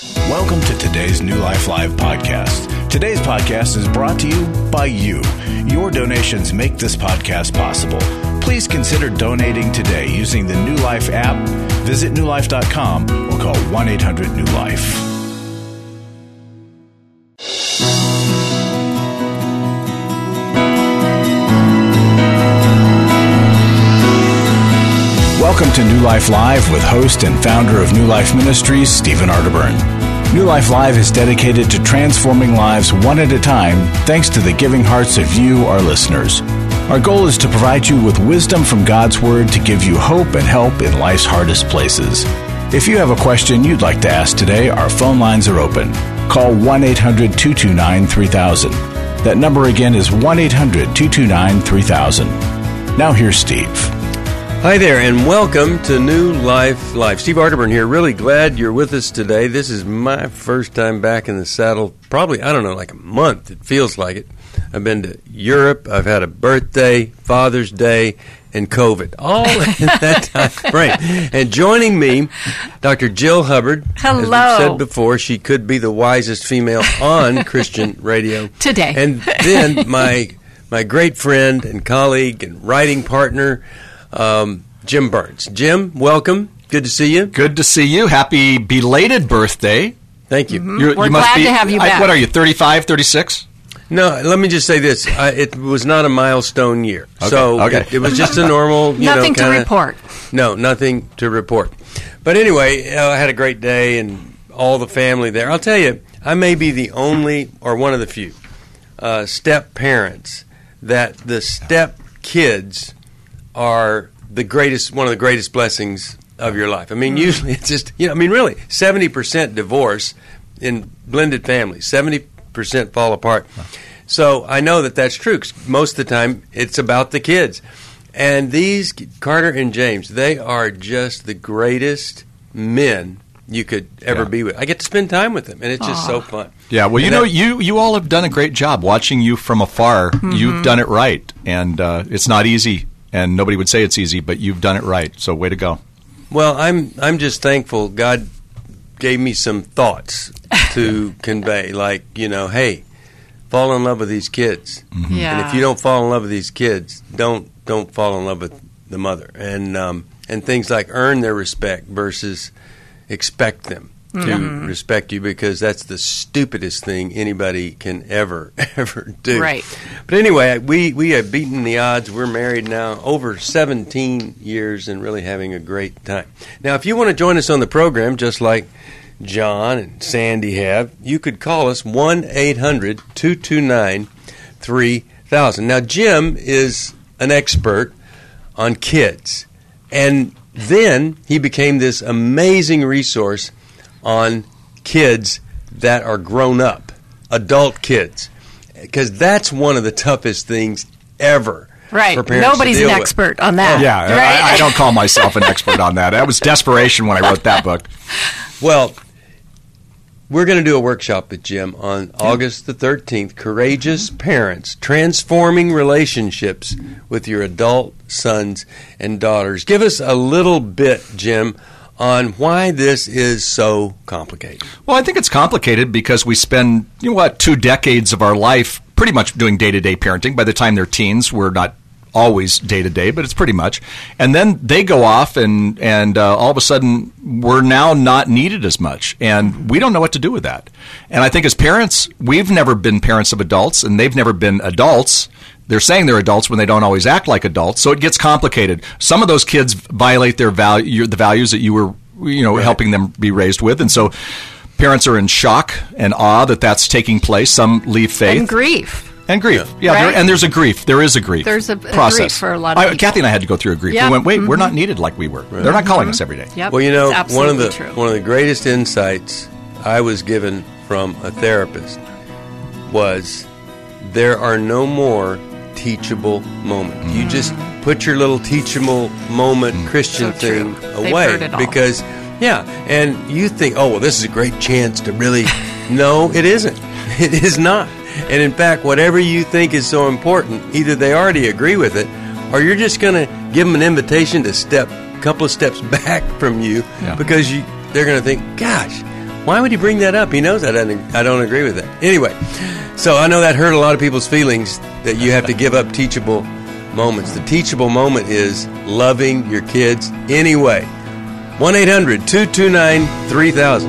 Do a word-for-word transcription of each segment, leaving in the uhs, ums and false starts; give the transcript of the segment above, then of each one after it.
Welcome to today's New Life Live podcast. Today's podcast is brought to you by you. Your donations make this podcast possible. Please consider donating today using the New Life app. Visit new life dot com or call one eight hundred new life. Welcome to New Life Live with host and founder of New Life Ministries, Stephen Arterburn. New Life Live is dedicated to transforming lives one at a time thanks to the giving hearts of you, our listeners. Our goal is to provide you with wisdom from God's Word to give you hope and help in life's hardest places. If you have a question you'd like to ask today, our phone lines are open. Call one eight hundred two two nine three thousand. That number again is one eight hundred two two nine three thousand. Now here's Steve. Hi there, and welcome to New Life Live. Steve Arterburn here. Really glad you're with us today. This is my first time back in the saddle, probably, I don't know, like a month. It feels like it. I've been to Europe. I've had a birthday, Father's Day, and COVID, all in that time frame. And joining me, Doctor Jill Hubbard. Hello. As we've said before, she could be the wisest female on Christian radio. Today. And then my my great friend and colleague and writing partner, Um, Jim Burns. Jim, welcome. Good to see you. Good to see you. Happy belated birthday. Thank you. Mm-hmm. We're you must glad be, to have you back. I, what are you, thirty-five, thirty-six? No, let me just say this. I, it was not a milestone year. Okay, so okay. It, it was just a normal, you nothing know, kinda, to report. No, nothing to report. But anyway, uh, I had a great day and all the family there. I'll tell you, I may be the only or one of the few uh, step parents that the step kids are the greatest, one of the greatest blessings of your life. I mean, usually it's just, you know, I mean, really, seventy percent divorce in blended families, seventy percent fall apart. So I know that that's true, 'cause most of the time it's about the kids. And these, Carter and James, they are just the greatest men you could ever Yeah. be with. I get to spend time with them, and it's just Aww. so fun. Yeah, well, you And know, that- you you all have done a great job. Watching you from afar, Mm-hmm. you've done it right. And uh, it's not easy, and nobody would say it's easy, but you've done it right. So way to go. Well, I'm I'm just thankful God gave me some thoughts to convey, like, you know, hey, fall in love with these kids. Yeah. And if you don't fall in love with these kids, don't don't fall in love with the mother. And um, and things like earn their respect versus expect them to Mm-hmm. respect you, because that's the stupidest thing anybody can ever, ever do. Right. But anyway, we, we have beaten the odds. We're married now over seventeen years and really having a great time. Now, if you want to join us on the program, just like John and Sandy have, you could call us one eight hundred two two nine three thousand. Now, Jim is an expert on kids, and then he became this amazing resource on kids that are grown up, adult kids, because that's one of the toughest things ever. Right. For parents Nobody's to an deal with. expert on that. Yeah, Right? I, I don't call myself an expert on that. That was desperation when I wrote that book. Well, we're going to do a workshop with Jim on August the thirteenth, Courageous Parents, Transforming Relationships with Your Adult Sons and Daughters. Give us a little bit, Jim, on why this is so complicated. Well, I think it's complicated because we spend, you know what, two decades of our life pretty much doing day-to-day parenting. By the time they're teens, we're not always day-to-day, but it's pretty much. And then they go off, and, and uh, all of a sudden, we're now not needed as much. And we don't know what to do with that. And I think as parents, we've never been parents of adults, and they've never been adults. They're saying they're adults when they don't always act like adults, so it gets complicated. Some of those kids violate their value, the values that you were, you know, Right. helping them be raised with, and so parents are in shock and awe that that's taking place. Some leave faith And grief. and grief. Yeah, Right? there, and there's a grief. There is a grief. There's a- a process grief for a lot of I, people. Kathy and I had to go through a grief. Yep. We went, wait, Mm-hmm. we're not needed like we were. They're not calling us every day. Yep. Well, you know, It's one of absolutely the true. one of the greatest insights I was given from a therapist was there are no more teachable moments. You just put your little teachable moment Christian So thing true. They've away heard it all. because, yeah, and you think, oh, well, this is a great chance to really. No, it isn't. It is not. And in fact, whatever you think is so important, either they already agree with it, or you're just going to give them an invitation to step a couple of steps back from you Yeah. because you they're going to think, gosh, Why would he bring that up? He knows I don't, I don't agree with that. Anyway, so I know that hurt a lot of people's feelings that you have to give up teachable moments. The teachable moment is loving your kids anyway. one eight hundred two two nine three thousand.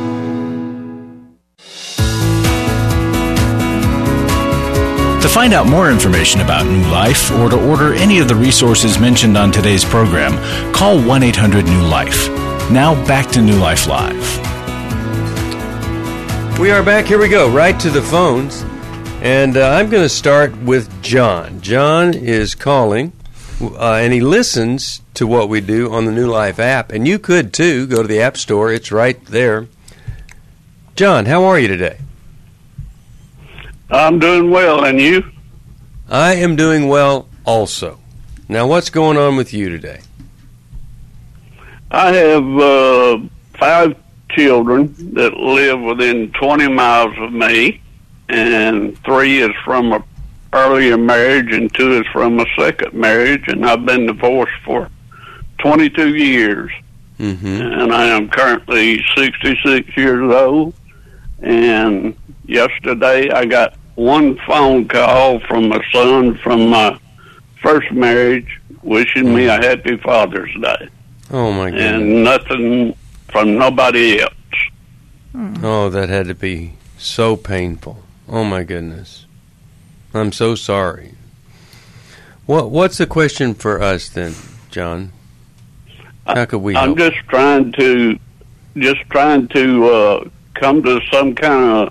To find out more information about New Life or to order any of the resources mentioned on today's program, call one eight hundred new life. Now back to New Life Live. We are back. Here we go. Right to the phones. And uh, I'm going to start with John. John is calling, uh, and he listens to what we do on the New Life app. And you could, too. Go to the App Store. It's right there. John, how are you today? I'm doing well. And you? I am doing well also. Now, what's going on with you today? I have uh, five children that live within twenty miles of me, and three is from a earlier marriage and two is from a second marriage, and I've been divorced for twenty-two years. Mm-hmm. And I am currently sixty-six years old, and yesterday I got one phone call from a son from my first marriage wishing me a happy Father's Day. Oh, my goodness. And nothing from nobody else. Oh, that had to be so painful. Oh, my goodness. I'm so sorry. What What's the question for us then, John? How could we I'm help? just trying to, just trying to uh, come to some kind of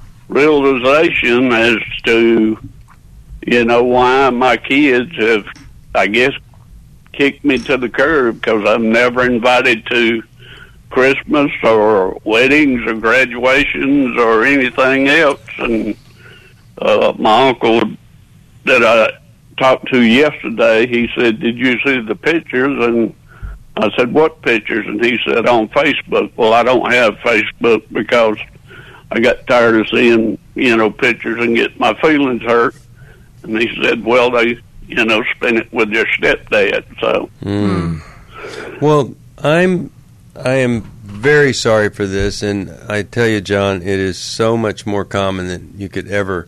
realization as to, you know, why my kids have, I guess, kicked me to the curb, because I'm never invited to Christmas or weddings or graduations or anything else. And uh, my uncle that I talked to yesterday, he said, "Did you see the pictures?" And I said, "What pictures?" And he said, "On Facebook." Well, I don't have Facebook because I got tired of seeing, you know, pictures and get my feelings hurt. And he said, "Well, they, you know, spend it with their stepdad." So, mm. Well, I'm, I am very sorry for this, and I tell you, John, it is so much more common than you could ever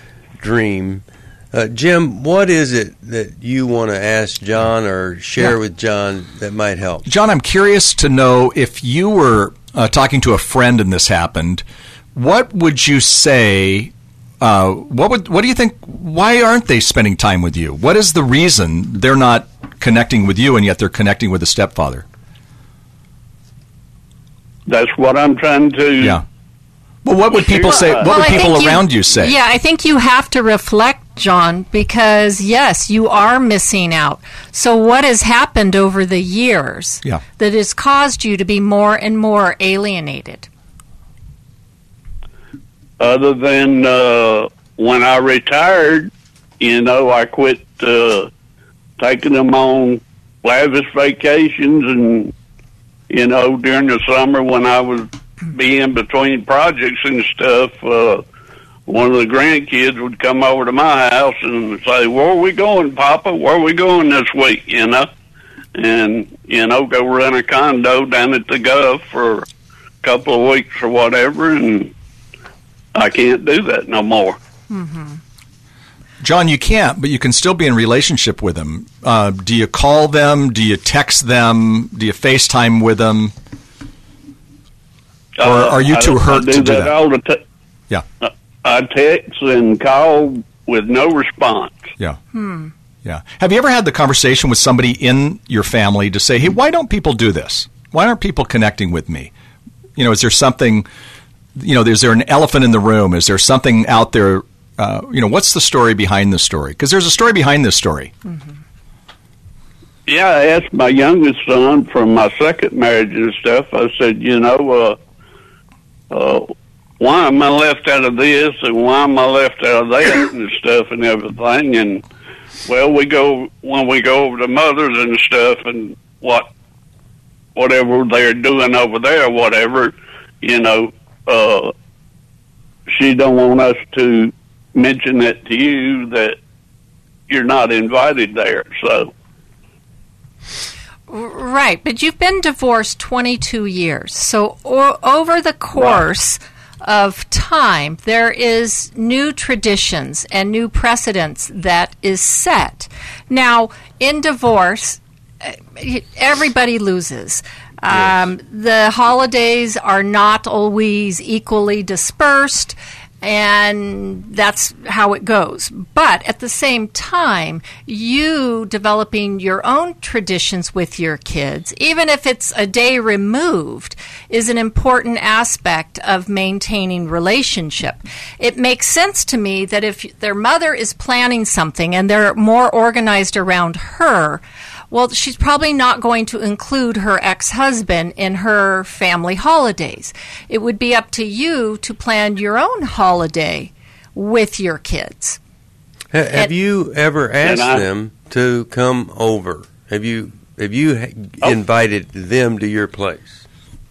dream. Uh, Jim, what is it that you want to ask John or share yeah. with John that might help? John, I'm curious to know if you were uh, talking to a friend and this happened, what would you say? Uh, what would what do you think? Why aren't they spending time with you? What is the reason they're not connecting with you and yet they're connecting with the stepfather? That's what I'm trying to. Yeah. Well, what would people say? What well, would people you, around you say? Yeah, I think you have to reflect, John, because yes, you are missing out. So what has happened over the years yeah. that has caused you to be more and more alienated? Other than uh, when I retired, you know, I quit uh, taking them on lavish vacations, and, you know, during the summer when I was being between projects and stuff, uh, one of the grandkids would come over to my house and say, "Where are we going, Papa? Where are we going this week?" You know, and, you know, go rent a condo down at the Gulf for a couple of weeks or whatever, and I can't do that no more. Mm-hmm. John, you can't, but you can still be in relationship with them. Uh, do you call them? Do you text them? Do you FaceTime with them? Or Uh, are you too I, hurt I do to do that? All the t- yeah. I text and call with no response. Yeah. Hmm. Yeah. Have you ever had the conversation with somebody in your family to say, "Hey, why don't people do this? Why aren't people connecting with me? You know, is there something, you know, is there an elephant in the room? Is there something out there? Uh, you know, what's the story behind the story? Because there's a story behind this story." Mm-hmm. Yeah, I asked my youngest son from my second marriage and stuff. I said, you know, uh, uh, why am I left out of this and why am I left out of that and stuff and everything? And, well, we go, when we go over to Mother's and stuff and what, whatever they're doing over there, whatever, you know, uh, she don't want us to mention that to you that you're not invited there, so. Right, but you've been divorced twenty-two years. So o- over the course right. of time, there is new traditions and new precedents that is set. Now, in divorce, everybody loses. Um, yes. The holidays are not always equally dispersed, and that's how it goes. But at the same time, you developing your own traditions with your kids, even if it's a day removed, is an important aspect of maintaining relationship. It makes sense to me that if their mother is planning something and they're more organized around her, well, she's probably not going to include her ex-husband in her family holidays. It would be up to you to plan your own holiday with your kids. Have and, you ever asked I, them to come over? Have you have you oh. invited them to your place?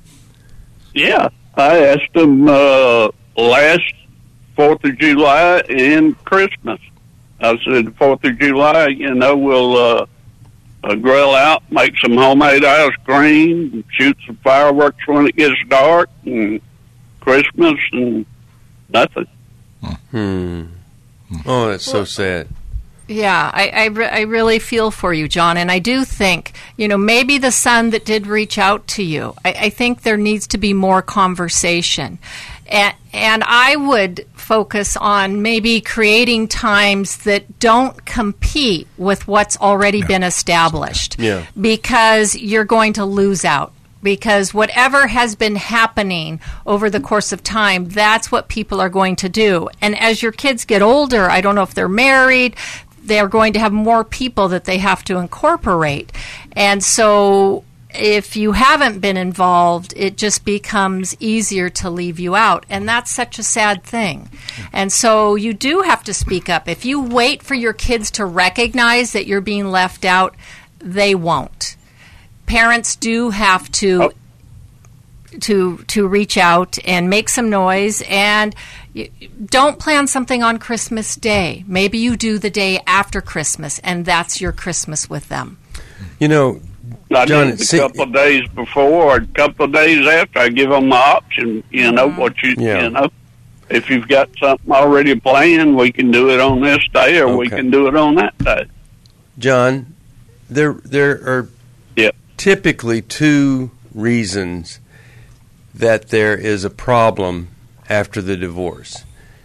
Yeah, I asked them uh, last Fourth of July and Christmas. I said, Fourth of July, you know, we'll uh, uh, grill out, make some homemade ice cream, shoot some fireworks when it gets dark, and Christmas and nothing. Hmm. Oh, that's so sad. Yeah, I, I, re- I really feel for you, John, and I do think, you know, maybe the son that did reach out to you, I, I think there needs to be more conversation. And, and I would focus on maybe creating times that don't compete with what's already been established. Yeah. Because you're going to lose out. Because whatever has been happening over the course of time, that's what people are going to do. And as your kids get older, I don't know if they're married, they're going to have more people that they have to incorporate. And so if you haven't been involved, it just becomes easier to leave you out. And that's such a sad thing. And so you do have to speak up. If you wait for your kids to recognize that you're being left out, they won't. Parents do have to oh. to to reach out and make some noise, and don't plan something on Christmas Day. Maybe you do the day after Christmas, and that's your Christmas with them. You know, I John, did a couple of days before, or a couple of days after. I give them the option. You know mm-hmm. what you yeah. you know. If you've got something already planned, we can do it on this day, or okay. we can do it on that day. John, there there are. Yep. Typically two reasons that there is a problem after the divorce.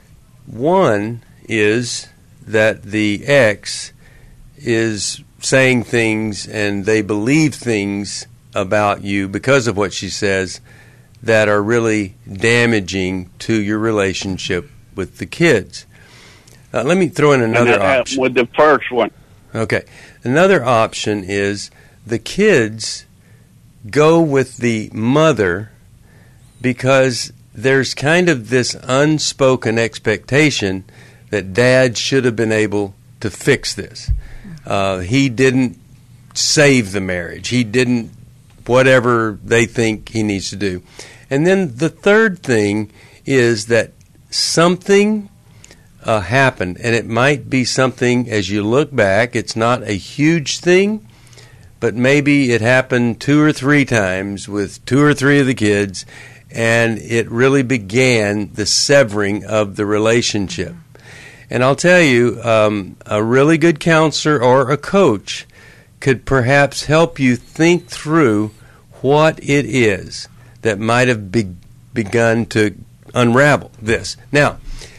One is that the ex is saying things and they believe things about you because of what she says that are really damaging to your relationship with the kids. Uh, let me throw in another and that option. With the first one. Okay. Another option is the kids go with the mother because there's kind of this unspoken expectation that dad should have been able to fix this. Uh, he didn't save the marriage. He didn't whatever they think he needs to do. And then the third thing is that something uh, happened, and it might be something, as you look back, it's not a huge thing, but maybe it happened two or three times with two or three of the kids, and it really began the severing of the relationship. And I'll tell you, um, a really good counselor or a coach could perhaps help you think through what it is that might have be- begun to unravel this. Now,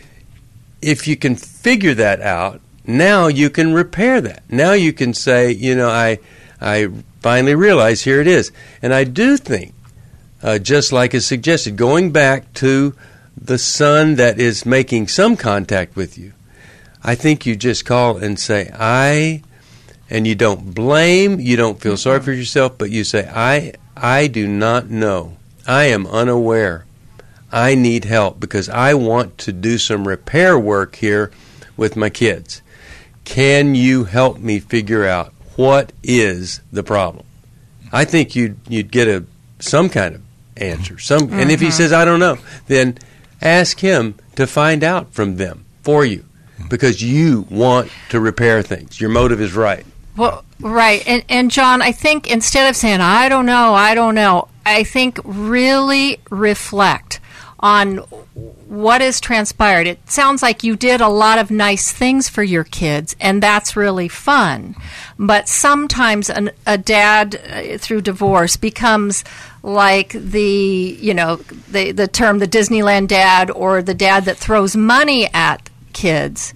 if you can figure that out, now you can repair that. Now you can say, you know, I... I finally realize here it is. And I do think, uh, just like is suggested, going back to the son that is making some contact with you, I think you just call and say, I, and you don't blame, you don't feel sorry for yourself, but you say, I, I do not know. I am unaware. I need help because I want to do some repair work here with my kids. Can you help me figure out what is the problem? I think you'd you'd get a some kind of answer. Some, mm-hmm. And if he says, I don't know, then ask him to find out from them for you because you want to repair things. Your motive is right. Well, right. And, and John, I think instead of saying, I don't know, I don't know, I think really reflect on what has transpired. It sounds like you did a lot of nice things for your kids, and that's really fun. But sometimes an, a dad uh, through divorce becomes like the, you know, the, the term the Disneyland dad, or the dad that throws money at kids,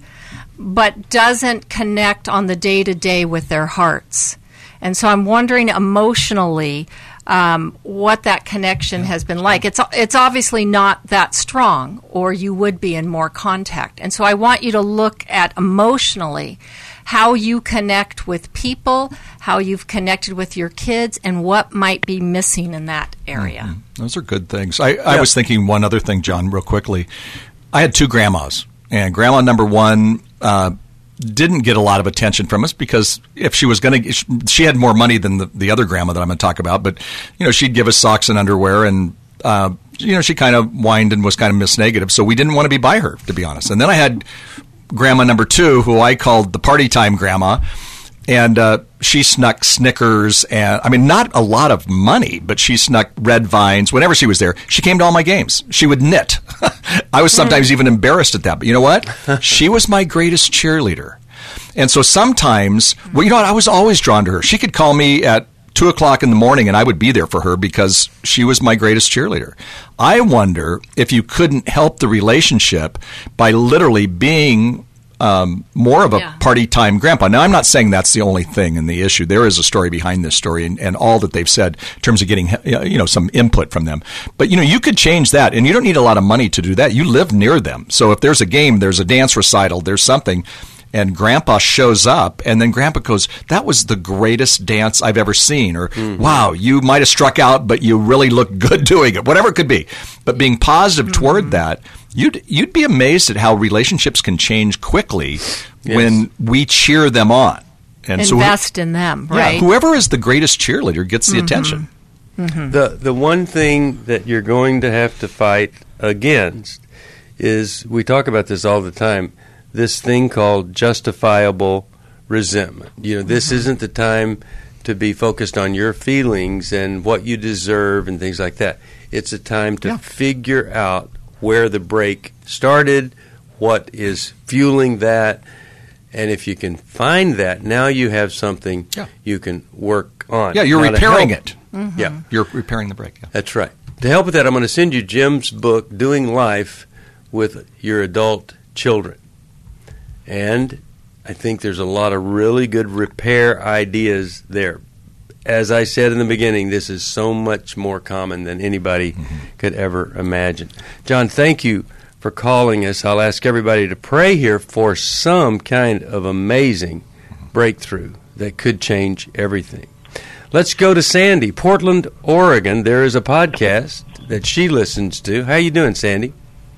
but doesn't connect on the day-to-day with their hearts. And so I'm wondering emotionally um, what that connection has been like. It's it's obviously not that strong, or you would be in more contact. And so I want you to look at emotionally how you connect with people, how you've connected with your kids, and what might be missing in that area. Mm-hmm. Those are good things. I, I was thinking one other thing, John, real quickly. I had two grandmas, and grandma number one uh, didn't get a lot of attention from us because if she was going to, she had more money than the, the other grandma that I'm going to talk about. But, you know, she'd give us socks and underwear, and, uh, you know, she kind of whined and was kind of Miss Negative. So we didn't want to be by her, to be honest. And then I had grandma number two, who I called the party time grandma. And uh, she snuck Snickers, and I mean, not a lot of money, but she snuck Red Vines. Whenever she was there, she came to all my games. She would knit. I was sometimes even embarrassed at that. But you know what? She was my greatest cheerleader. And so sometimes, well, you know what? I was always drawn to her. She could call me at two o'clock in the morning, and I would be there for her because she was my greatest cheerleader. I wonder if you couldn't help the relationship by literally being Um, more of a yeah. party time grandpa. Now, I'm not saying that's the only thing in the issue. There is a story behind this story, and, and all that they've said in terms of getting, you know, some input from them. But, you know, you could change that, and you don't need a lot of money to do that. You live near them. So if there's a game, there's a dance recital, there's something, and grandpa shows up, and then grandpa goes, that was the greatest dance I've ever seen, or mm-hmm. wow, you might have struck out, but you really look good doing it, whatever it could be. But being positive mm-hmm. toward that, You'd you'd be amazed at how relationships can change quickly yes. when we cheer them on. And invest so, in them, right? Yeah, whoever is the greatest cheerleader gets the mm-hmm. attention. Mm-hmm. The the one thing that you're going to have to fight against is, we talk about this all the time, this thing called justifiable resentment. You know, this mm-hmm. isn't the time to be focused on your feelings and what you deserve and things like that. It's a time to yeah. figure out where the break started, what is fueling that, and if you can find that, now you have something yeah. you can work on. Yeah, you're now repairing it. Mm-hmm. Yeah, you're repairing the break. Yeah. That's right. To help with that, I'm going to send you Jim's book, Doing Life with Your Adult Children. And I think there's a lot of really good repair ideas there. As I said in the beginning, this is so much more common than anybody mm-hmm. could ever imagine. John, thank you for calling us. I'll ask everybody to pray here for some kind of amazing breakthrough that could change everything. Let's go to Sandy, Portland, Oregon. There is a podcast that she listens to. How you doing, Sandy?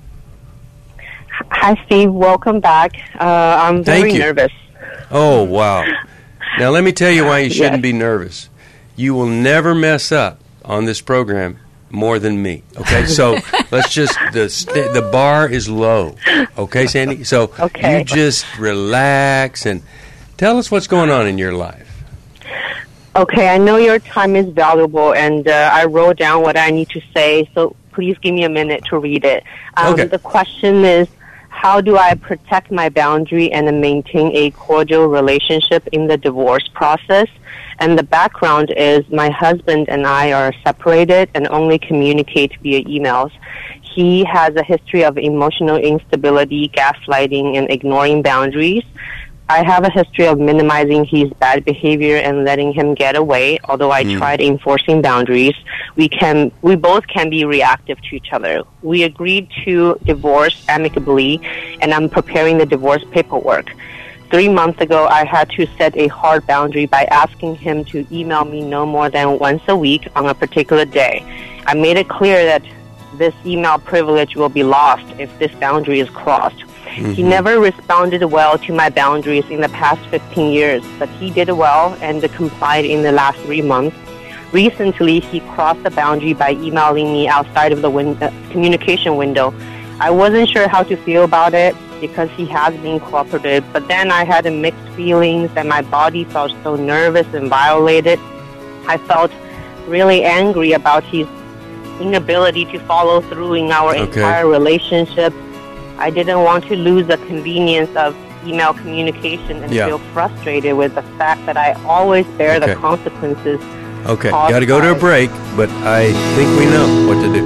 Hi, Steve. Welcome back. Uh, I'm very Thank you. nervous. Oh, wow. Now, let me tell you why you shouldn't yes. be nervous. You will never mess up on this program more than me. Okay, so let's just the st- the bar is low. Okay, Sandy. So okay. you just relax and tell us what's going on in your life. Okay, I know your time is valuable, and uh, I wrote down what I need to say. So please give me a minute to read it. Um, okay. The question is, how do I protect my boundary and maintain a cordial relationship in the divorce process? And the background is my husband and I are separated and only communicate via emails. He has a history of emotional instability, gaslighting, and ignoring boundaries. I have a history of minimizing his bad behavior and letting him get away. Although I mm. tried enforcing boundaries, we can we both can be reactive to each other. We agreed to divorce amicably, and I'm preparing the divorce paperwork. Three months ago, I had to set a hard boundary by asking him to email me no more than once a week on a particular day. I made it clear that this email privilege will be lost if this boundary is crossed. Mm-hmm. He never responded well to my boundaries in the past fifteen years, but he did well and complied in the last three months. Recently, he crossed the boundary by emailing me outside of the win- uh, communication window. I wasn't sure how to feel about it. because he has been cooperative. But then I had a mixed feelings, and my body felt so nervous and violated. I felt really angry about his inability to follow through in our Okay. entire relationship. I didn't want to lose the convenience of email communication and Yeah. feel frustrated with the fact that I always bear Okay. the consequences. Okay, caused got to go to a by- break, but I think we know what to do.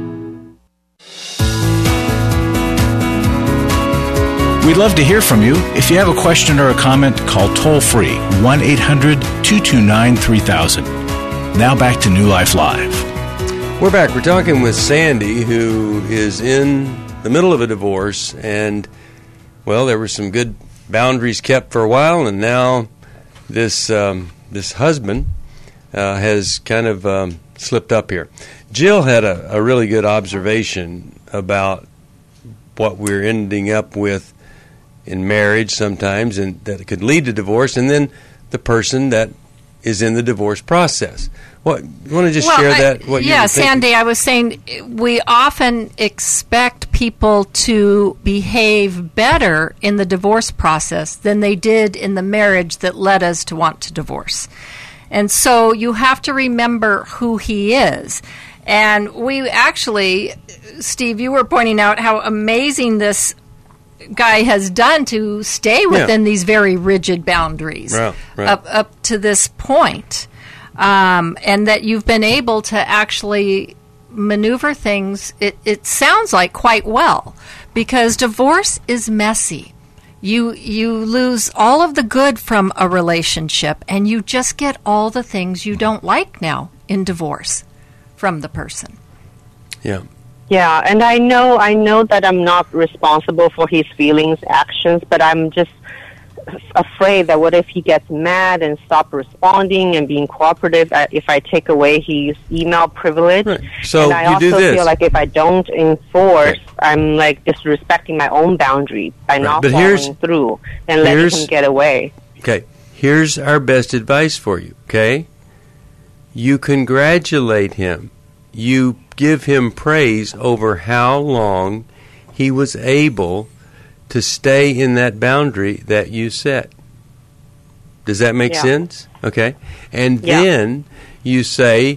We'd love to hear from you. If you have a question or a comment, call toll-free one eight hundred two two nine three thousand. Now back to New Life Live. We're back. We're talking with Sandy, who is in the middle of a divorce, and, well, there were some good boundaries kept for a while, and now this um, this husband uh, has kind of um, slipped up here. Jill had a, a really good observation about what we're ending up with in marriage sometimes, and that it could lead to divorce, and then the person that is in the divorce process. What you want to just Well, share I- that? What you yeah, were thinking? Sandy, I was saying we often expect people to behave better in the divorce process than they did in the marriage that led us to want to divorce. And so you have to remember who he is. And we actually, Steve, you were pointing out how amazing this guy has done to stay within these very rigid boundaries Right, right. up up to this point. Um, and that you've been able to actually maneuver things, it, it sounds like quite well, because divorce is messy. You you lose all of the good from a relationship, and you just get all the things you don't like now in divorce from the person. Yeah. Yeah, and I know I know that I'm not responsible for his feelings, actions, but I'm just afraid that what if he gets mad and stop responding and being cooperative uh, if I take away his email privilege. Right. So and I you also do this. feel like if I don't enforce, Okay. I'm like disrespecting my own boundary by Right, not but following here's- through and letting here's- him get away. Okay. Here's our best advice for you, okay? You congratulate him. You give him praise over how long he was able to stay in that boundary that you set. Does that make Yeah. sense? Okay. And Yeah. then you say,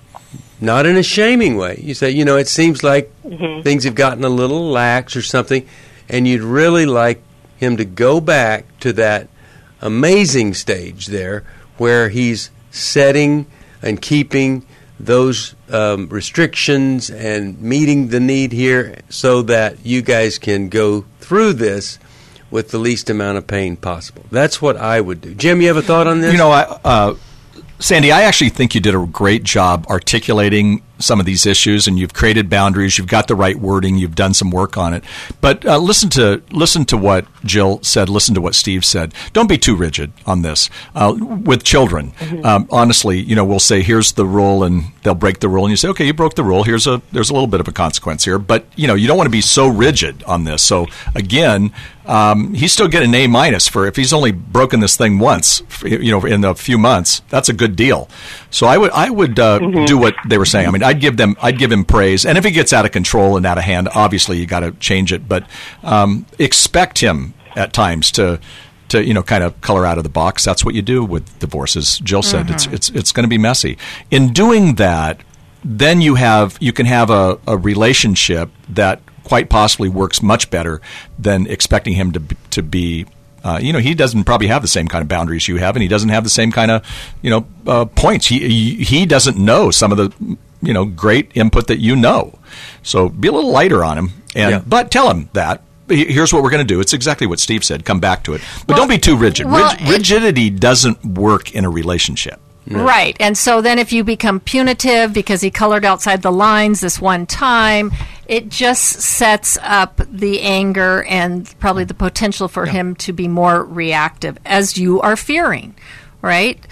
not in a shaming way, you say, you know, it seems like Mm-hmm. things have gotten a little lax or something, and you'd really like him to go back to that amazing stage there where he's setting and keeping those um, restrictions and meeting the need here so that you guys can go through this with the least amount of pain possible. That's what I would do. Jim, you have a thought on this? You know, I, uh, Sandy, I actually think you did a great job articulating some of these issues, and you've created boundaries. You've got the right wording. You've done some work on it. But uh, listen to listen to what Jill said. Listen to what Steve said. Don't be too rigid on this. Uh, with children, Mm-hmm. um, honestly, you know, we'll say, "Here's the rule," and they'll break the rule, and you say, "Okay, you broke the rule. Here's a there's a little bit of a consequence here." But you know, you don't want to be so rigid on this. So again, um, he's still getting an A minus for if he's only broken this thing once, you know, in a few months. That's a good deal. So I would I would uh, Mm-hmm. do what they were saying. I mean, I'd give them I'd give him praise, and if he gets out of control and out of hand, obviously you got to change it. But um, expect him at times to. To you know, kind of color out of the box. That's what you do with divorces. Jill said it's it's it's going to be messy. In doing that, then you have you can have a, a relationship that quite possibly works much better than expecting him to be, to be. Uh, you know, he doesn't probably have the same kind of boundaries you have, and he doesn't have the same kind of you know uh, points. He, he he doesn't know some of the you know great input that you know. So be a little lighter on him, and Yeah. but tell him that. Here's what we're going to do. It's exactly what Steve said. Come back to it. But Well, don't be too rigid. well, Rig- it- rigidity doesn't work in a relationship. Right. And so then if you become punitive because he colored outside the lines this one time, it just sets up the anger and probably the potential for him to be more reactive, as you are fearing. Right?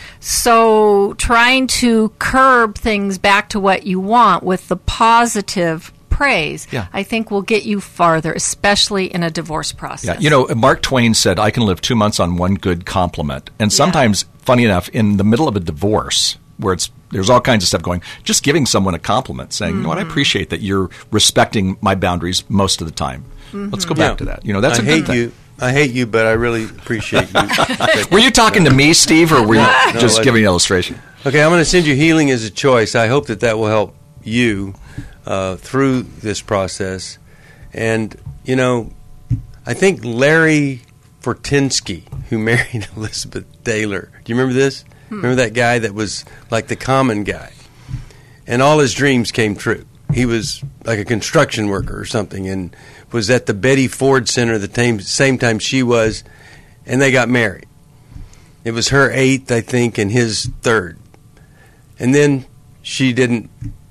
So trying to curb things back to what you want with the positive praise, Yeah. I think will get you farther, especially in a divorce process. Yeah, you know, Mark Twain said, "I can live two months on one good compliment." And sometimes, funny enough, in the middle of a divorce, where it's there's all kinds of stuff going. Just giving someone a compliment, saying, mm-hmm. you know what, I appreciate that you're respecting my boundaries most of the time. Mm-hmm. Let's go back yeah. to that. You know, that's I a hate good thing. You. I hate you, but I really appreciate you. Were you talking to me, Steve, or were you no, just no, giving an illustration? Okay, I'm going to send you Healing as a Choice. I hope that that will help you uh, through this process. And, you know, I think Larry Fortinsky, who married Elizabeth Taylor, do you remember this? Hmm. Remember that guy that was like the common guy? And all his dreams came true. He was like a construction worker or something and was at the Betty Ford Center the same, same time she was, and they got married. It was her eighth, I think, and his third. And then she didn't,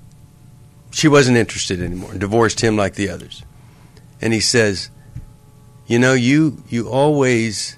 she wasn't interested anymore, divorced him like the others. And he says, you know, you you always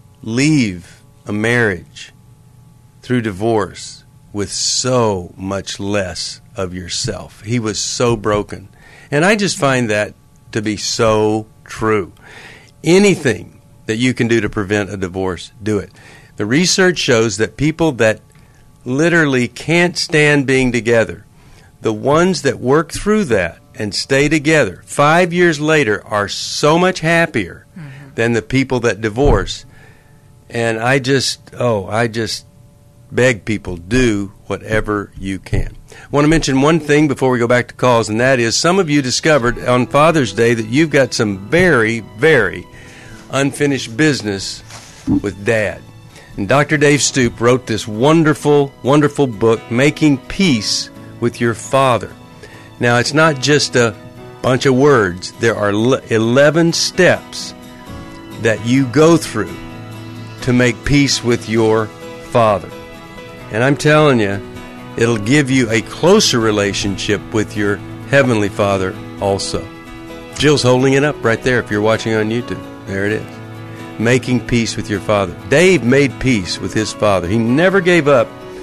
leave a marriage through divorce with so much less of yourself. He was so broken. And I just find that to be so true. Anything that you can do to prevent a divorce, do it. The research shows that people that literally can't stand being together, the ones that work through that and stay together five years later are so much happier mm-hmm. than the people that divorce. And I just, oh, I just beg people, do whatever you can. I want to mention one thing before we go back to calls, and that is some of you discovered on Father's Day that you've got some very, very unfinished business with Dad. And Doctor Dave Stoop wrote this wonderful, wonderful book, Making Peace with Your Father. Now, it's not just a bunch of words. There are eleven steps that you go through to make peace with your Father. And I'm telling you, it'll give you a closer relationship with your Heavenly Father also. Jill's holding it up right there if you're watching on YouTube. There it is. Making Peace with Your Father. Dave made peace with his father. He never gave up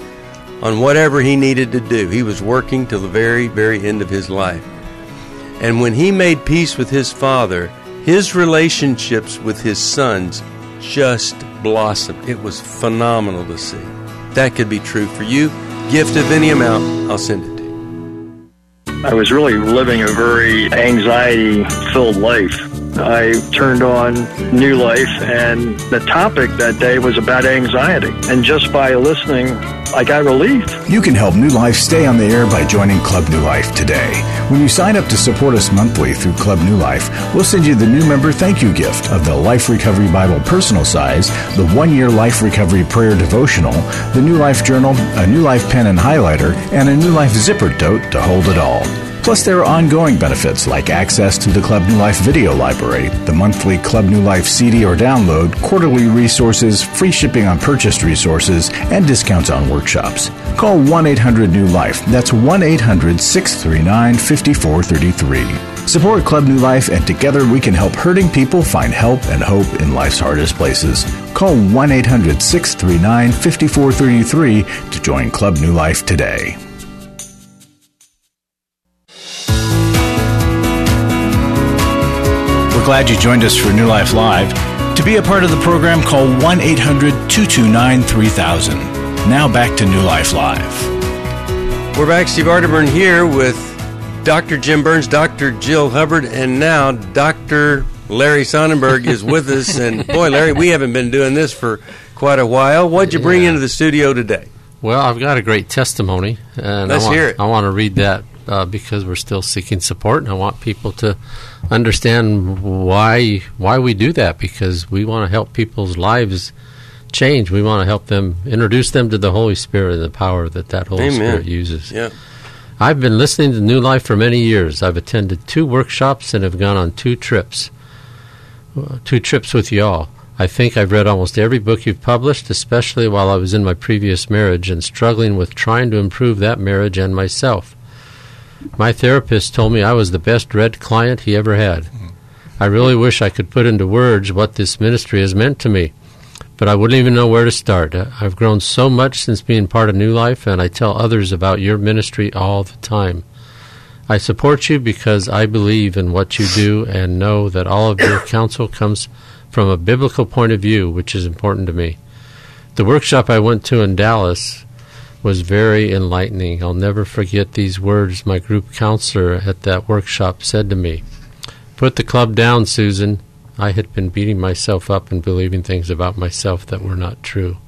on whatever he needed to do. He was working till the very, very end of his life. And when he made peace with his father, his relationships with his sons just blossomed. It was phenomenal to see. That could be true for you. Gift of any amount, I'll send it to you. I was really living a very anxiety-filled life. I turned on New Life, and the topic that day was about anxiety. And just by listening, I got relief. You can help New Life stay on the air by joining Club New Life today. When you sign up to support us monthly through Club New Life, we'll send you the new member thank you gift of the Life Recovery Bible personal size, the one-year Life Recovery Prayer Devotional, the New Life Journal, a New Life pen and highlighter, and a New Life zipper tote to hold it all. Plus, there are ongoing benefits like access to the Club New Life video library, the monthly Club New Life C D or download, quarterly resources, free shipping on purchased resources, and discounts on workshops. Call one eight hundred new life. That's one eight hundred six three nine five four three three. Support Club New Life, and together we can help hurting people find help and hope in life's hardest places. Call one eight hundred six three nine five four three three to join Club New Life today. Glad you joined us for New Life Live. To be a part of the program, call one eight hundred two two nine three thousand. Now back to New Life Live. We're back. Steve Arterburn here with Doctor Jim Burns, Doctor Jill Hubbard, and now Doctor Larry Sonnenberg is with us. And boy, Larry, we haven't been doing this for quite a while. What'd you bring yeah. into the studio today? Well, I've got a great testimony. And Let's I want, hear it. I want to read that uh, because we're still seeking support, and I want people to understand why why we do that, because we want to help people's lives change. We want to help them, introduce them to the Holy Spirit and the power that that Holy Amen. Spirit uses. Yeah. I've been listening to New Life for many years. I've attended two workshops and have gone on two trips, uh, two trips with y'all. I think I've read almost every book you've published, especially while I was in my previous marriage and struggling with trying to improve that marriage and myself. My therapist told me I was the best read client he ever had. I really wish I could put into words what this ministry has meant to me, but I wouldn't even know where to start. I've grown so much since being part of New Life, and I tell others about your ministry all the time. I support you because I believe in what you do and know that all of your counsel comes from a biblical point of view, which is important to me. The workshop I went to in Dallas was very enlightening. I'll never forget these words my group counselor at that workshop said to me. Put the club down, Susan. I had been beating myself up and believing things about myself that were not true.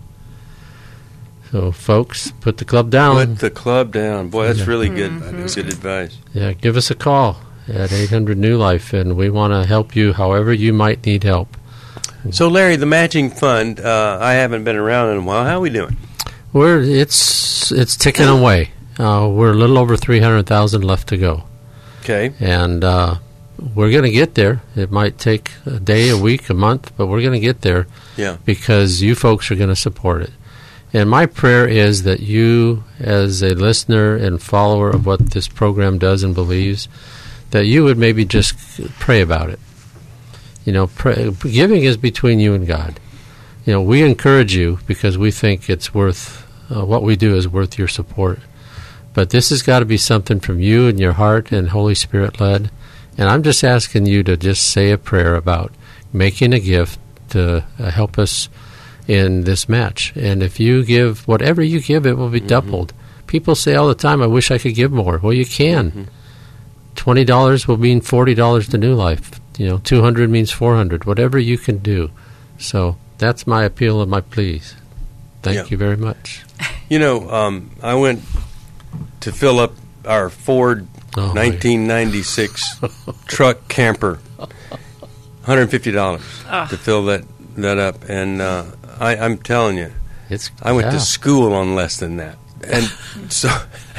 So, folks, put the club down. Put the club down. Boy, that's Yeah. really good. Mm-hmm. That's good advice. Yeah, give us a call at eight hundred New Life, and we want to help you however you might need help. So, Larry, the matching fund, uh, I haven't been around in a while. How are we doing? We're it's it's ticking away. Uh, we're a little over three hundred thousand left to go, Okay. and uh, we're going to get there. It might take a day, a week, a month, but we're going to get there Yeah. because you folks are going to support it. And my prayer is that you, as a listener and follower of what this program does and believes, that you would maybe just pray about it. You know, pray, giving is between you and God. You know, we encourage you because we think it's worth, uh, what we do is worth your support. But this has got to be something from you and your heart and Holy Spirit led. And I'm just asking you to just say a prayer about making a gift to uh, help us in this match. And if you give, whatever you give, it will be Mm-hmm. doubled. People say all the time, I wish I could give more. Well, you can. Mm-hmm. twenty dollars will mean forty dollars to New Life. You know, two hundred means four hundred. Whatever you can do. So that's my appeal and my pleas. Thank Yeah. you very much. You know, um, I went to fill up our Ford Oh, nineteen ninety-six truck camper, one hundred fifty dollars to fill that, that up. And uh, I, I'm telling you, It's I went yeah. to school on less than that. And so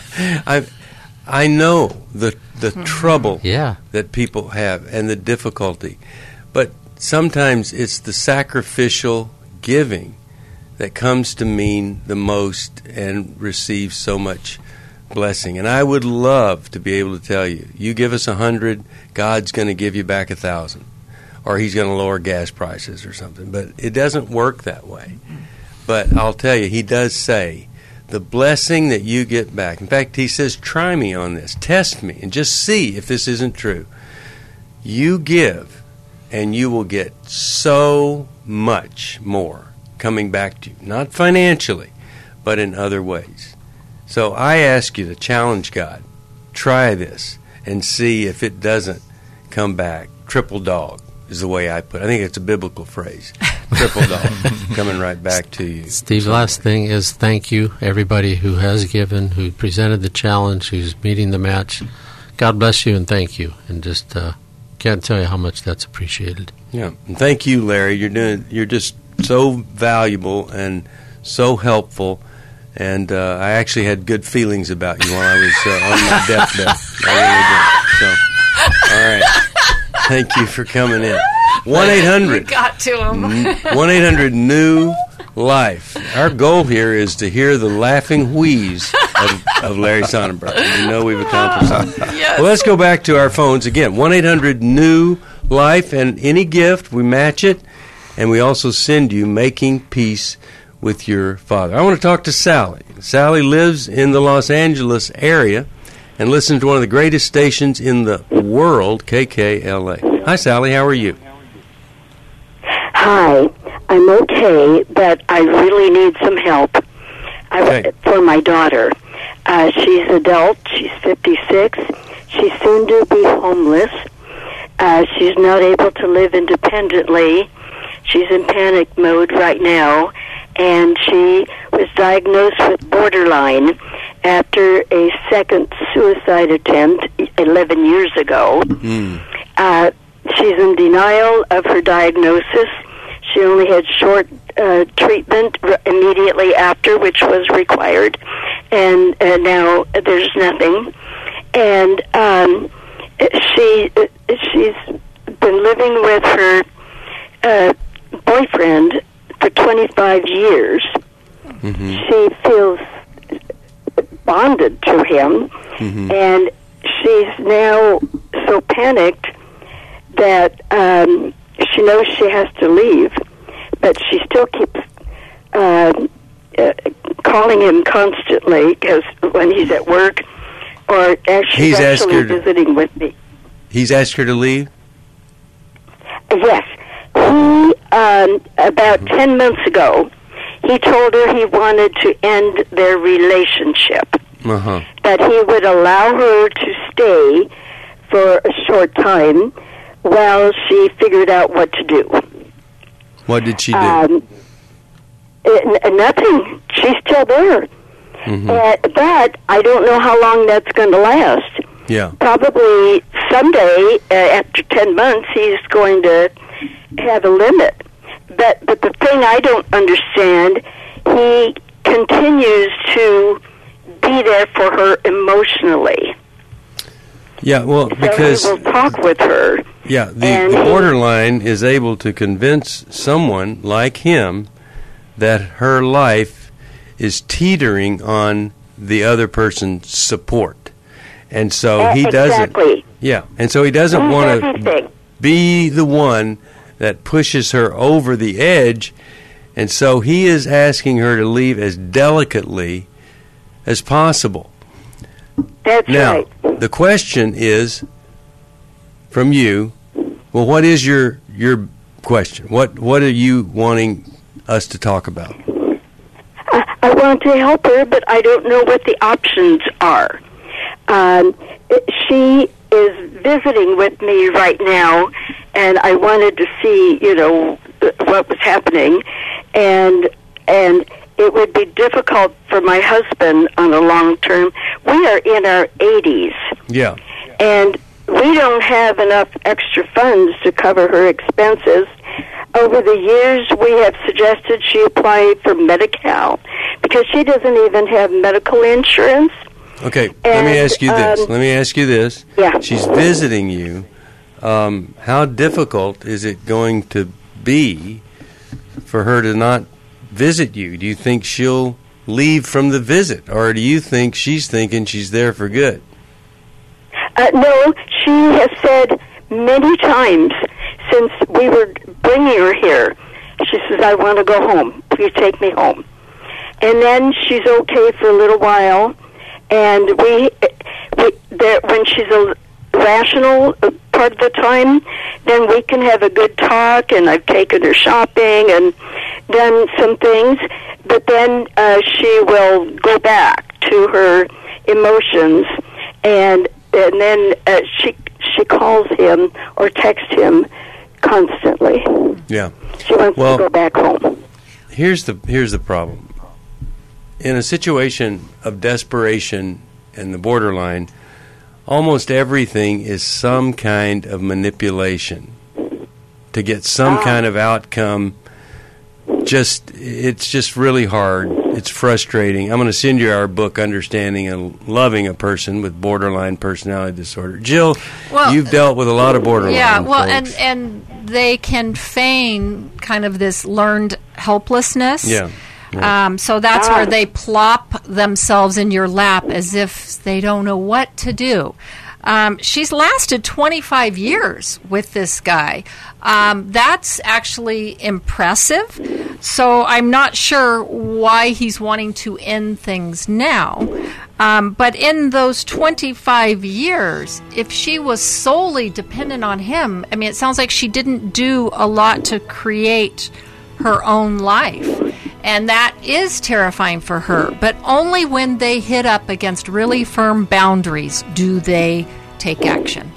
I I know the the trouble Yeah. that people have and the difficulty. But sometimes it's the sacrificial giving that comes to mean the most and receives so much blessing. And I would love to be able to tell you, you give us a hundred, God's going to give you back a thousand, or He's going to lower gas prices or something. But it doesn't work that way. But I'll tell you, He does say, the blessing that you get back. In fact, He says, try me on this, test me, and just see if this isn't true. You give, and you will get so much more coming back to you, not financially, but in other ways. So I ask you to challenge God. Try this and see if it doesn't come back. Triple dog is the way I put it. I think it's a biblical phrase. Triple dog coming right back to you. Steve, last thing is thank you, everybody who has given, who presented the challenge, who's meeting the match. God bless you and thank you. And just uh, can't tell you how much that's appreciated. Yeah, and thank you, Larry. You're doing. You're just so valuable and so helpful. And uh, I actually had good feelings about you while I was uh, on my deathbed. I really did. So, all right. Thank you for coming in. one eight hundred Got to him. one eight hundred new life. Our goal here is to hear the laughing wheeze of, of Larry Sonnenberg. You know we've accomplished that. Yes. Well, let's go back to our phones again. one eight hundred new life, and any gift, we match it, and we also send you Making Peace with Your Father. I want to talk to Sally. Sally lives in the Los Angeles area and listens to one of the greatest stations in the world, K K L A. Hi, Sally. How are you? Hi, I'm okay, but I really need some help I, Okay. for my daughter. Uh, she's adult. She's fifty-six. She's soon to be homeless. Uh, she's not able to live independently. She's in panic mode right now, and she was diagnosed with borderline after a second suicide attempt eleven years ago. Mm. Uh, she's in denial of her diagnosis. She only had short uh, treatment r- immediately after, which was required, and uh, now there's nothing. And um, she she's been living with her uh, boyfriend for twenty-five years. Mm-hmm. She feels bonded to him, Mm-hmm. and she's now so panicked that um, she knows she has to leave, but she still keeps uh, uh, calling him constantly because when he's at work, or as she's He's asked actually her to- visiting with me. He's asked her to leave? Yes. He, um, about ten months ago, he told her he wanted to end their relationship. Uh-huh. That he would allow her to stay for a short time while she figured out what to do. What did she do? Um, n- nothing. She's still there. Mm-hmm. Uh, but I don't know how long that's going to last. Yeah. Probably someday, uh, after ten months, he's going to have a limit. But but the thing I don't understand, he continues to be there for her emotionally. Yeah, well, because so he will talk with her. Yeah, the, the borderline is able to convince someone like him that her life is teetering on the other person's support, and so uh, he doesn't. Exactly. Yeah, and so he doesn't He's want everything. to be the one that pushes her over the edge, and so he is asking her to leave as delicately as possible. That's now, right. the question is from you. Well, what is your your question? What what are you wanting us to talk about? I, I want to help her, but I don't know what the options are. Um, she is visiting with me right now, and I wanted to see, you know, what was happening, and and it would be difficult for my husband on the long term. We are in our eighties. Yeah. And we don't have enough extra funds to cover her expenses. Over the years, we have suggested she apply for Medi-Cal because she doesn't even have medical insurance. Okay, and, let me ask you this. Um, let me ask you this. Yeah. She's visiting you. Um, how difficult is it going to be for her to not visit you? Do you think she'll leave from the visit, or do you think she's thinking she's there for good? Uh, no, she has said many times since we were bringing her here, she says, I want to go home. Please take me home. And then she's okay for a little while, and we, we there, when she's a rational part of the time, then we can have a good talk, and I've taken her shopping and done some things, but then uh, she will go back to her emotions, and and then uh, she she calls him or texts him constantly. Yeah. She wants well, to go back home. Here's the here's the problem. In a situation of desperation and the borderline, almost everything is some kind of manipulation to get some ah. kind of outcome. Just it's just really hard. It's frustrating. I'm going to send you our book, Understanding and Loving a Person with Borderline Personality Disorder. Jill, well, you've dealt with a lot of borderline Yeah, well, folks. and and they can feign kind of this learned helplessness. Yeah. yeah. Um, so that's Ah. where they plop themselves in your lap as if they don't know what to do. Um, she's lasted twenty-five years with this guy. Um, that's actually impressive. So I'm not sure why he's wanting to end things now. Um, but in those twenty-five years, if she was solely dependent on him, I mean, it sounds like she didn't do a lot to create her own life. And that is terrifying for her. But only when they hit up against really firm boundaries do they take action.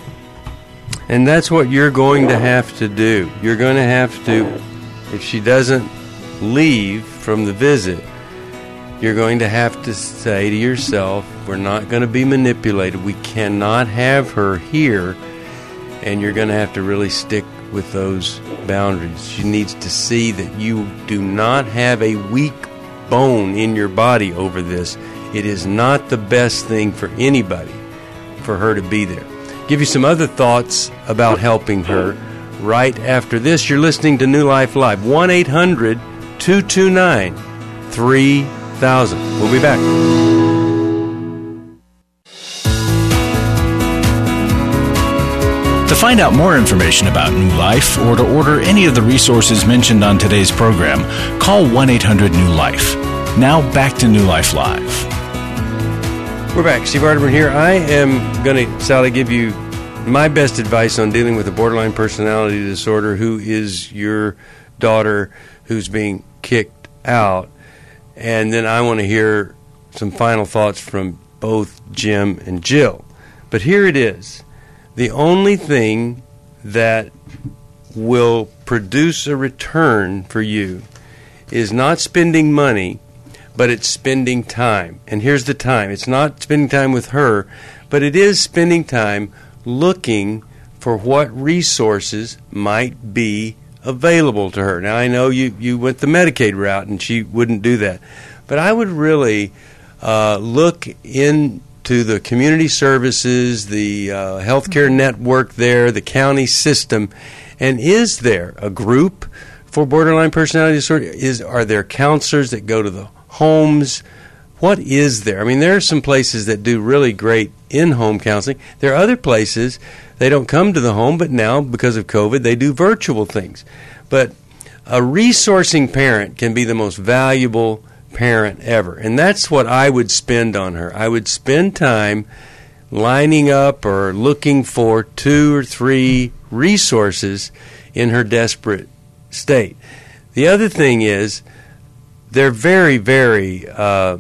And that's what you're going to have to do. You're going to have to, if she doesn't leave from the visit, you're going to have to say to yourself, we're not going to be manipulated. We cannot have her here. And you're going to have to really stick with those boundaries. She needs to see that you do not have a weak bone in your body over this. It is not the best thing for anybody for her to be there. Give you some other thoughts about helping her right after this. You're listening to New Life Live. one eight hundred two two nine three thousand. We'll be back. To find out more information about New Life or to order any of the resources mentioned on today's program, call one eight hundred new life. Now back to New Life Live. We're back. Steve Arterburn here. I am going to, Sally, give you my best advice on dealing with a borderline personality disorder who is your daughter who's being kicked out. and then I want to hear some final thoughts from both Jim and Jill. But here it is. The only thing that will produce a return for you is not spending money, but it's spending time. And here's the time. It's not spending time with her, but it is spending time looking for what resources might be available to her. Now, I know you, you went the Medicaid route, and she wouldn't do that. But I would really uh, look into the community services, the uh, healthcare network there, the county system, and is there a group for borderline personality disorder? Is Are there counselors that go to the homes? What is there? I mean, there are some places that do really great in-home counseling. There are other places, they don't come to the home, but now, because of COVID, they do virtual things. But a resourcing parent can be the most valuable parent ever. And that's what I would spend on her. I would spend time lining up or looking for two or three resources in her desperate state. The other thing is, they're very, very uh,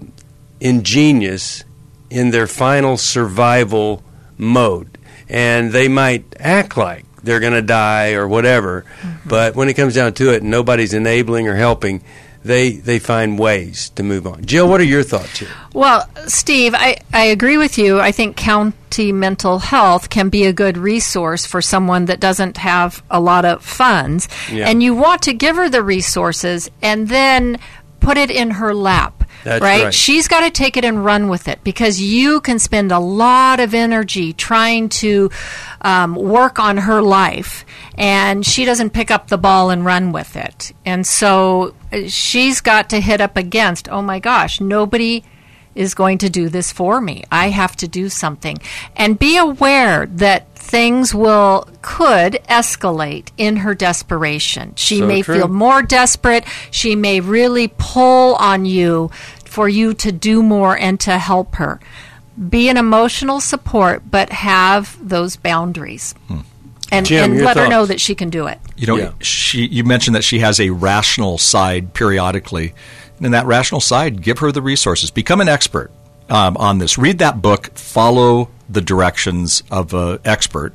ingenious in their final survival mode. And they might act like they're going to die or whatever, mm-hmm. but when it comes down to it and nobody's enabling or helping, they they find ways to move on. Jill, what are your thoughts here? Well, Steve, I, I agree with you. I think county mental health can be a good resource for someone that doesn't have a lot of funds. Yeah. And you want to give her the resources and then put it in her lap. That's right? right. She's got to take it and run with it, because you can spend a lot of energy trying to um, work on her life, and she doesn't pick up the ball and run with it. And so she's got to hit up against, oh my gosh, nobody is going to do this for me. I have to do something. And be aware that things will could escalate in her desperation. She So may true. feel more desperate. She may really pull on you for you to do more and to help her. Be an emotional support, but have those boundaries. Hmm. And, Jim, and your let her know thoughts? that she can do it. You know, Yeah. she. You mentioned that she has a rational side periodically. And in that rational side, give her the resources. Become an expert um, on this. Read that book, Follow the Directions of an Expert.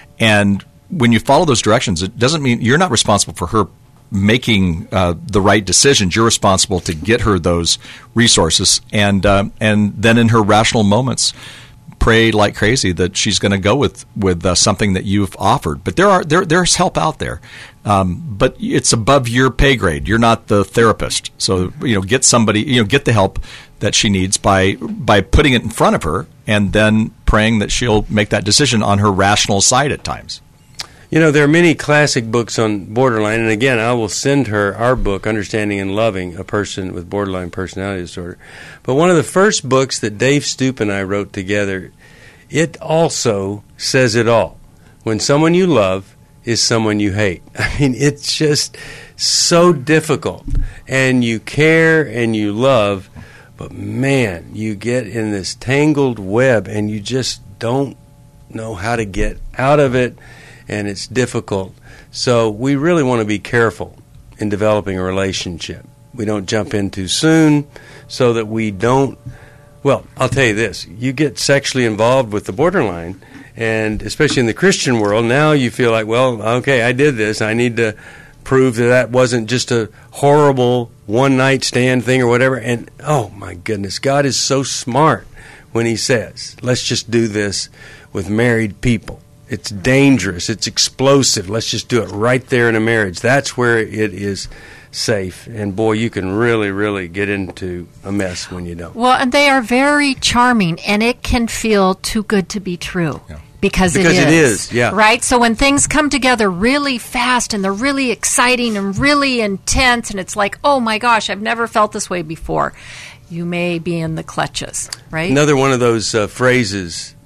And when you follow those directions, it doesn't mean you're not responsible for her making uh, the right decisions. You're responsible to get her those resources. And, uh, and then in her rational moments, pray like crazy that she's going to go with with uh, something that you've offered. But there are there there's help out there, um, but it's above your pay grade. You're not the therapist, so you know get somebody you know get the help that she needs by by putting it in front of her and then praying that she'll make that decision on her rational side at times. You know, there are many classic books on borderline, and again, I will send her our book, Understanding and Loving a Person with Borderline Personality Disorder. But one of the first books that Dave Stoop and I wrote together, it also says it all. When someone you love is someone you hate. I mean, it's just so difficult. And you care and you love, but man, you get in this tangled web and you just don't know how to get out of it. And it's difficult. So we really want to be careful in developing a relationship. We don't jump in too soon so that we don't, well, I'll tell you this. You get sexually involved with the borderline, and especially in the Christian world, now you feel like, well, okay, I did this. I need to prove that that wasn't just a horrible one-night stand thing or whatever. And, oh, my goodness, God is so smart when he says, let's just do this with married people. It's dangerous. It's explosive. Let's just do it right there in a marriage. That's where it is safe. And, boy, you can really, really get into a mess when you don't. Well, and they are very charming, and it can feel too good to be true. Yeah. Because, because it is. it is, yeah. Right? So when things come together really fast and they're really exciting and really intense, and it's like, oh, my gosh, I've never felt this way before, you may be in the clutches, right? Another one of those uh, phrases,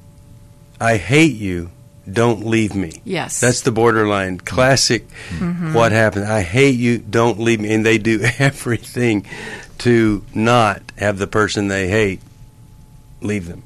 I hate you. Don't leave me. Yes. That's the borderline classic. Mm-hmm. What happened? I hate you. Don't leave me. And they do everything to not have the person they hate leave them.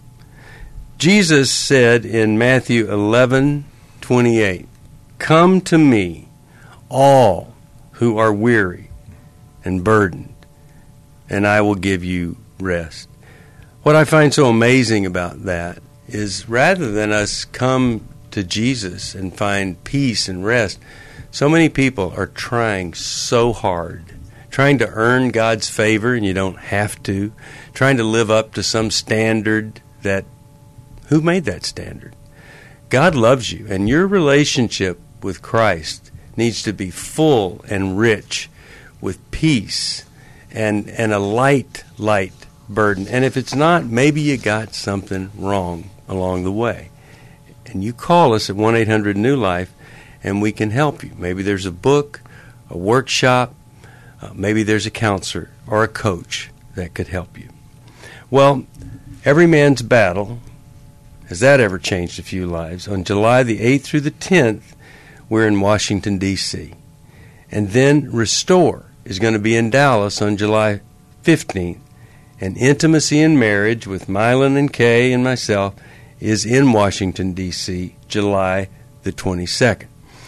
Jesus said in Matthew eleven twenty-eight, come to me, all who are weary and burdened, and I will give you rest. What I find so amazing about that is rather than us come to Jesus and find peace and rest, so many people are trying so hard, trying to earn God's favor, and you don't have to, trying to live up to some standard that, who made that standard? God loves you, and your relationship with Christ needs to be full and rich with peace and, and a light, light burden. And if it's not, maybe you got something wrong along the way. And you call us at one eight hundred new life, and we can help you. Maybe there's a book, a workshop, uh, maybe there's a counselor or a coach that could help you. Well, Every Man's Battle, has that ever changed a few lives? On July the eighth through the tenth, we're in Washington, D C And then Restore is going to be in Dallas on July fifteenth. And Intimacy in Marriage with Mylan and Kay and myself is in Washington, D C, July the twenty-second.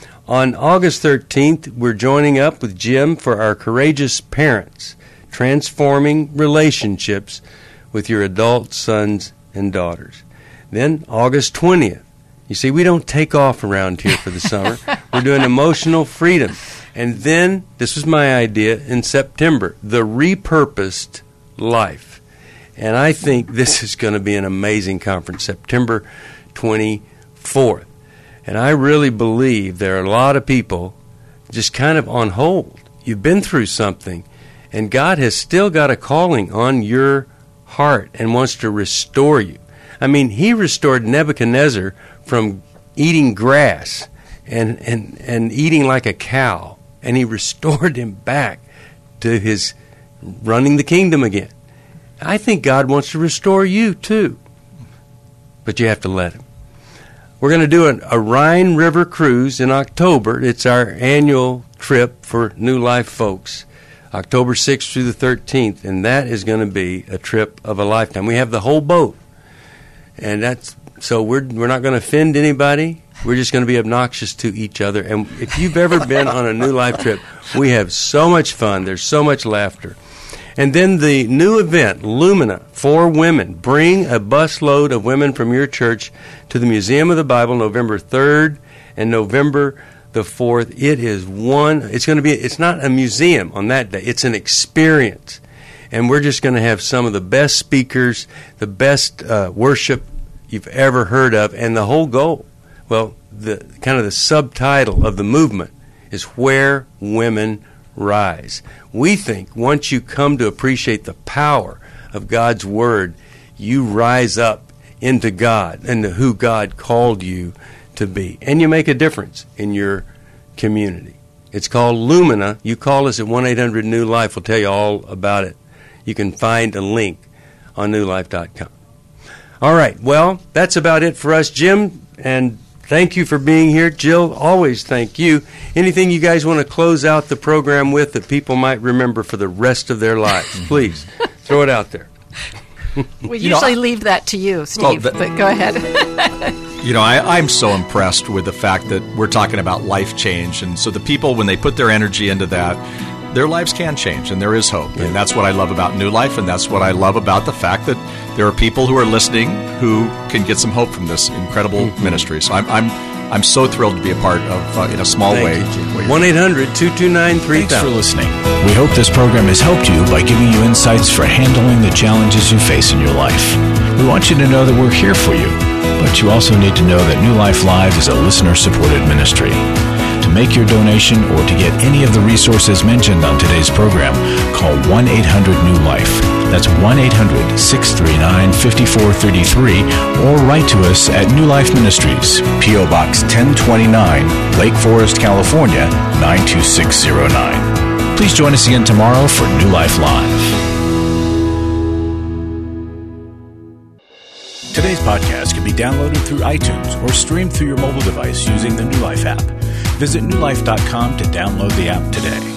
On August thirteenth, we're joining up with Jim for our Courageous Parents, Transforming Relationships with Your Adult Sons and Daughters. Then August twentieth. You see, we don't take off around here for the summer. We're doing Emotional Freedom. And then, this was my idea, in September, The Repurposed Life. And I think this is going to be an amazing conference, September twenty-fourth. And I really believe there are a lot of people just kind of on hold. You've been through something, and God has still got a calling on your heart and wants to restore you. I mean, he restored Nebuchadnezzar from eating grass and, and, and eating like a cow, and he restored him back to his running the kingdom again. I think God wants to restore you too, but you have to let him. We're going to do a, a Rhine River cruise in October. It's our annual trip for New Life folks, October sixth through the thirteenth, and that is going to be a trip of a lifetime. We have the whole boat, and that's so we're we're not going to offend anybody. We're just going to be obnoxious to each other. And if you've ever been on a New Life trip, we have so much fun. There's so much laughter. And then the new event, Lumina, for women. Bring a busload of women from your church to the Museum of the Bible November third and November the fourth. It is one, it's going to be, it's not a museum on that day. It's an experience. And we're just going to have some of the best speakers, the best uh, worship you've ever heard of, and the whole goal. Well, the kind of the subtitle of the movement is Where Women Rise. We think once you come to appreciate the power of God's Word, you rise up into God and to who God called you to be. And you make a difference in your community. It's called Lumina. You call us at one eight hundred new life. We'll tell you all about it. You can find a link on new life dot com. All right. Well, that's about it for us, Jim, and thank you for being here. Jill, always thank you. Anything you guys want to close out the program with that people might remember for the rest of their lives? Please, throw it out there. We you usually know, leave that to you, Steve, well, that, but go ahead. You know, I, I'm so impressed with the fact that we're talking about life change. And so the people, when they put their energy into that, their lives can change, and there is hope. And that's what I love about New Life, and that's what I love about the fact that there are people who are listening who can get some hope from this incredible mm-hmm. ministry. So I'm I'm I'm so thrilled to be a part of, uh, in a small Thank way. one eight hundred two two nine three thousand. Thanks for listening. We hope this program has helped you by giving you insights for handling the challenges you face in your life. We want you to know that we're here for you, but you also need to know that New Life Live is a listener-supported ministry. To make your donation or to get any of the resources mentioned on today's program, call one eight hundred new life. That's one eight hundred six three nine five four three three, or write to us at New Life Ministries, P O Box ten twenty-nine, Lake Forest, California, nine two six zero nine. Please join us again tomorrow for New Life Live. Today's podcast can be downloaded through iTunes or streamed through your mobile device using the New Life app. Visit new life dot com to download the app today.